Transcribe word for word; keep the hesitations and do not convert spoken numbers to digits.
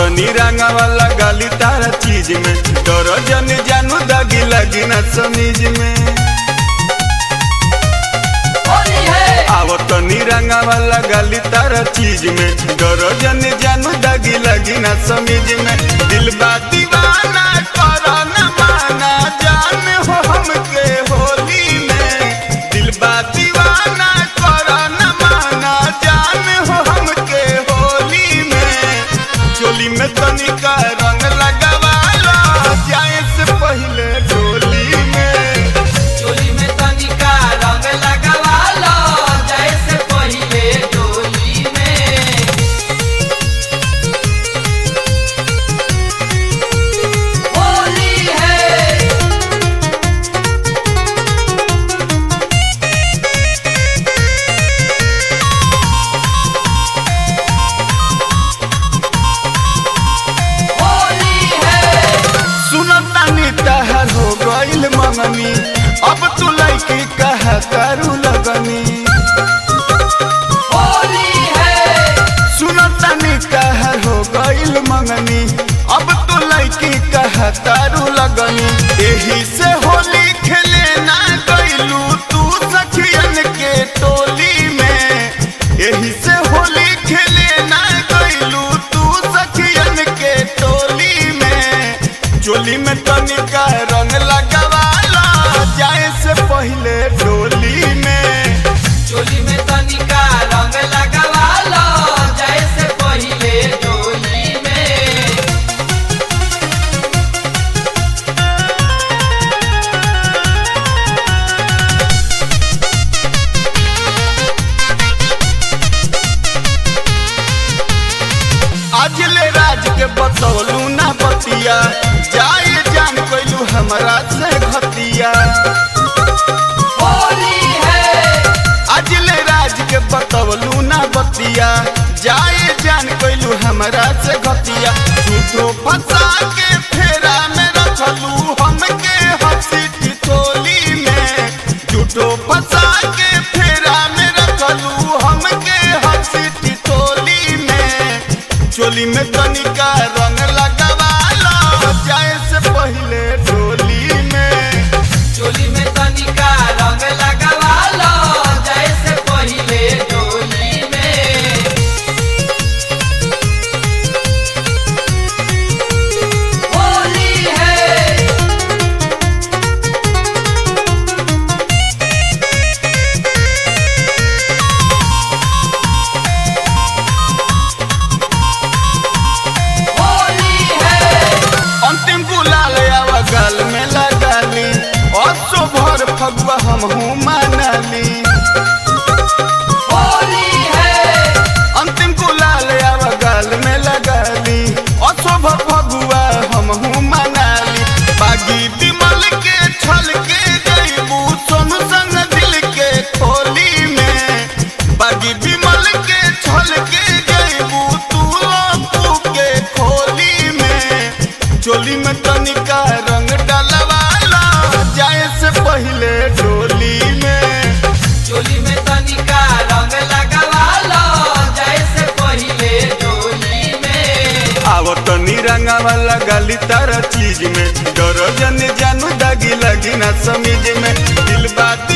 आवतनी रंगवा लगाली तारा चीज में, डरो जन जानू दागी लगी ना समीज में। आवतनी रंगवा लगाली तारा चीज में, डरो जन जानू दागी लगी ना समीज में। दिल बा दीवाना करो न माना जान हो हमके होली में, दिल बा दीवाना करो न माना जान हो हमके होली में। चोली में तनिका रंग लगावा लो जाए से पहले डोली में, चोली में तनिका रंग लगावा लो जाए से पहले डोली में। होली है सुनतानी तहर हो गइल मंगनी, अब तू लइकी कह करू लगनी। होली है सुनतानी तहर हो गइल मंगनी, अब तू लइकी कह करू लगनी। एही से होली खेले ना गइलू तू सखियन के टोली में, एही से होली खेले ना गइलू तू सखियन के टोली में। चोली में तनिका रंग लगावा लो जाए से पहले डोली में, चोली में तनिका रंग लगावा लो जाए से पहले डोली में। आज ले राज के बतौलू ना बतिया, जाए जान कैलू हमरा से घतिया। होली है आज ले राज के बतौलू ना बतिया, जाए जान कैलू हमरा से घतिया। झूठो फंसा के फेरा में रखलू हमके हंसी ठिठोली में, झूठो फंसा के फेरा में रखलू हमके हंसी ठिठोली में। चोली में तनिका रंग लगावा लो जाए से पहले डोली में, चोली में तनिका रंग लगावा लो जाए से पहले डोली में। होली है होली है अंतिम गुलाल आवा गाल में लगाली, और सो भर फगुआ हमहू मनाली। होली है अंतिम गुलाल आवा गाल में लगाली, और सो भर फगुआ हमहू मनाली। बागी बिमल के छल के गईबू सोनू संग दिल के खोली में, बागी बिमल के छल के गईबू तू लोपू के खोली में। चोली में तनिका रंग डलवा लो जाए से पहले डोली में, चोली में तनिका रंग लगावा लो जाए से पहले डोली में। आवतनी रंगवा लगाली तारा चीज में, डरो जन जानू दागी लगी ना समीज में। दिल बात